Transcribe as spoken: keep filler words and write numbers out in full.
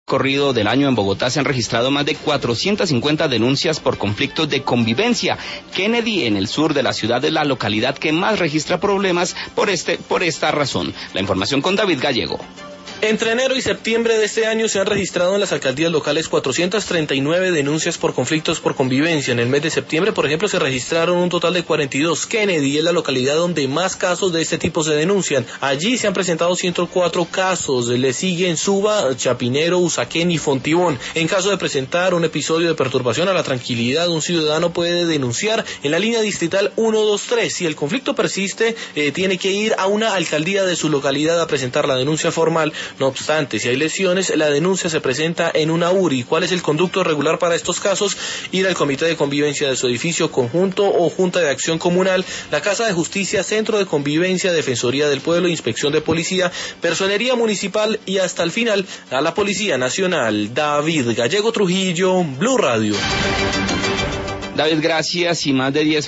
corrido del año en Bogotá se han registrado más de cuatrocientas cincuenta denuncias por conflictos de convivencia. Kennedy, en el sur de la ciudad, es la localidad que más registra problemas por este, por esta razón. La información con David Gallego. Entre enero y septiembre de este año se han registrado en las alcaldías locales cuatrocientas treinta y nueve denuncias por conflictos por convivencia. En el mes de septiembre, por ejemplo, se registraron un total de cuarenta y dos. Kennedy es la localidad donde más casos de este tipo se denuncian. Allí se han presentado ciento cuatro casos. Le siguen Suba, Chapinero, Usaquén y Fontibón. En caso de presentar un episodio de perturbación a la tranquilidad, un ciudadano puede denunciar en la línea distrital ciento veintitrés. Si el conflicto persiste, eh, tiene que ir a una alcaldía de su localidad a presentar la denuncia formal. No obstante, si hay lesiones, la denuncia se presenta en una U R I. ¿Cuál es el conducto regular para estos casos? Ir al comité de convivencia de su edificio, conjunto o junta de acción comunal, la Casa de Justicia, Centro de Convivencia, Defensoría del Pueblo, Inspección de Policía, Personería Municipal y hasta el final a la Policía Nacional. David Gallego Trujillo, Blue Radio. David, gracias. Y más de diez